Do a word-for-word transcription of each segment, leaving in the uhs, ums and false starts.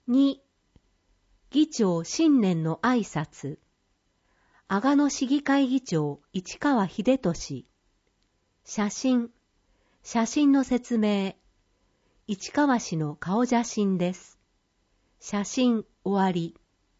に、議長新年の挨拶。阿賀野市議会議長市川秀俊。写真。写真の説明。市川市の顔写真です。写真終わり。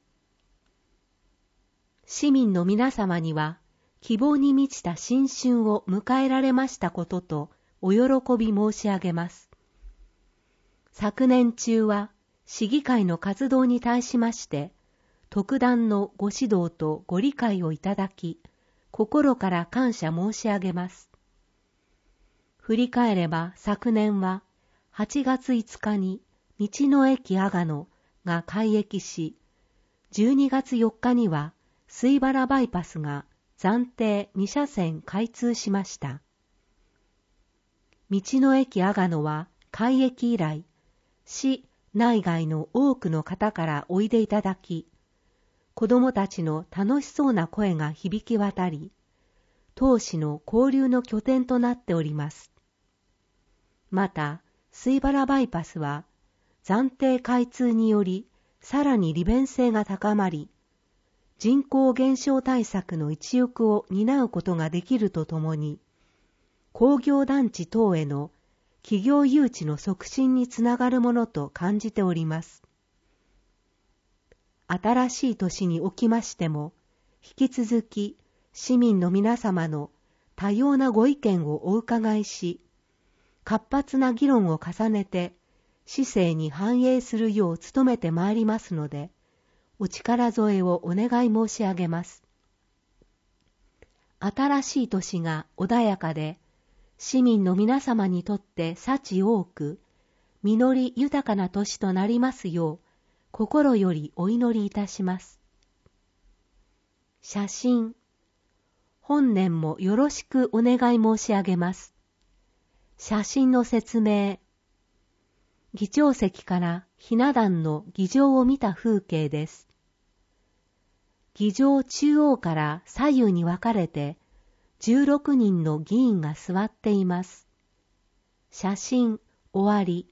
市民の皆様には希望に満ちた新春を迎えられましたこととお喜び申し上げます。昨年中は市議会の活動に対しまして特段のご指導とご理解をいただき心から感謝申し上げます。振り返れば昨年ははちがついつかに道の駅阿賀野が開駅し、じゅうにがつよっかには水原バイパスが暫定にしゃせん開通しました。道の駅阿賀野は開駅以来、市内外の多くの方からおいでいただき、子どもたちの楽しそうな声が響き渡り、当市の交流の拠点となっております。また、水原バイパスは暫定開通によりさらに利便性が高まり、人口減少対策の一翼を担うことができるとともに、工業団地等への企業誘致の促進につながるものと感じております。新しい年におきましても、引き続き市民の皆様の多様なご意見をお伺いし、活発な議論を重ねて市政に反映するよう努めてまいりますので、お力添えをお願い申し上げます。新しい年が穏やかで、市民の皆様にとって幸多く、実り豊かな年となりますよう、心よりお祈りいたします。写真。本年もよろしくお願い申し上げます。写真の説明。議長席からひな壇の議場を見た風景です。議場中央から左右に分かれてじゅうろくにんの議員が座っています。写真終わり。